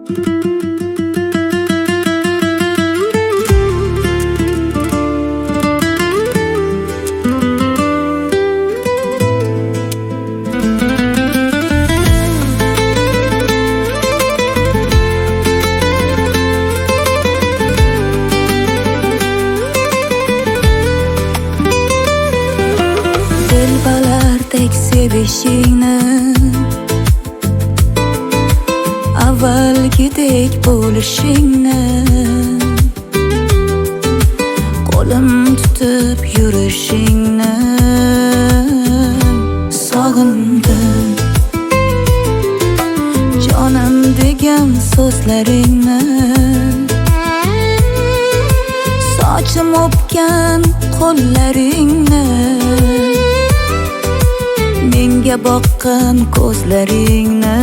Telbalardek sevishingni, avvalgidek bo'lishingni, qo'lim tutib yurishingni sog'indim. Jonim degan so'zlaringni, sochim o'pgan qo'llaringni, menga boqqan ko'zlaringni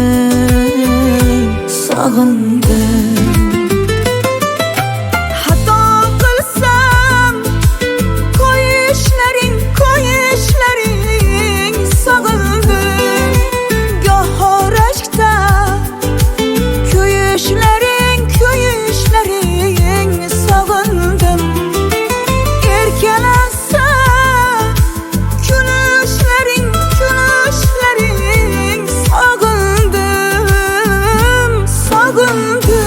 sog'indim. Xato qilsam qo'yishlaring sog'indim. Goho rashkda kuyishlaring sog'indim. Erkalansa kulishlaring sog'indim.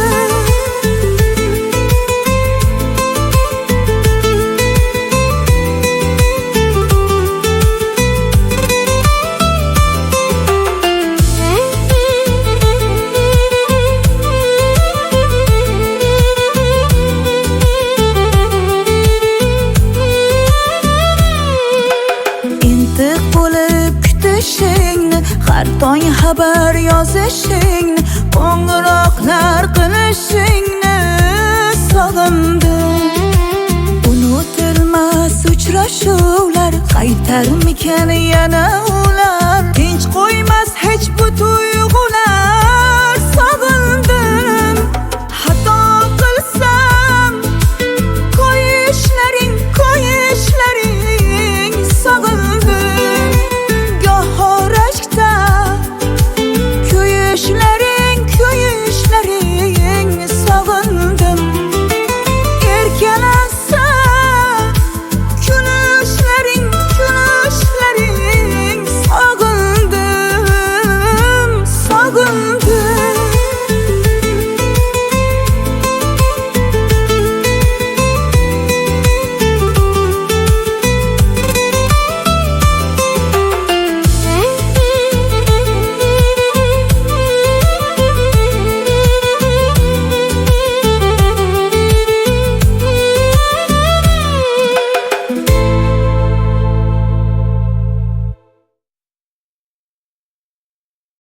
Intiq bo'lib kutishingni, har tong xabar yozishingni, qo'ng'iroqlar qilishingni sog'indim. Unutilmas uchrashuvlar, qaytarmikan yana ular, tinch qo'ymas hech bu